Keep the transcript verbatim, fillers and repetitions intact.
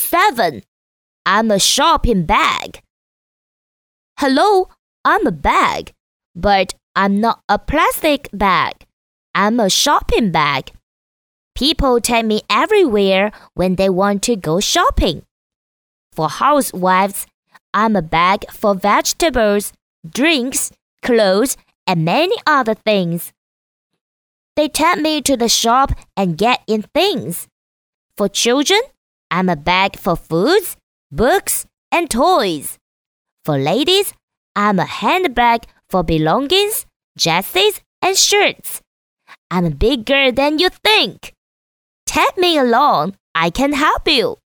Seven. I'm a shopping bag. Hello, I'm a bag, but I'm not a plastic bag. I'm a shopping bag. People take me everywhere when they want to go shopping. For housewives, I'm a bag for vegetables, drinks, clothes, and many other things. They take me to the shop and get in things. For children, I'm a bag for foods, books, and toys. For ladies, I'm a handbag for belongings, dresses, and shirts. I'm bigger than you think. Take me along. I can help you.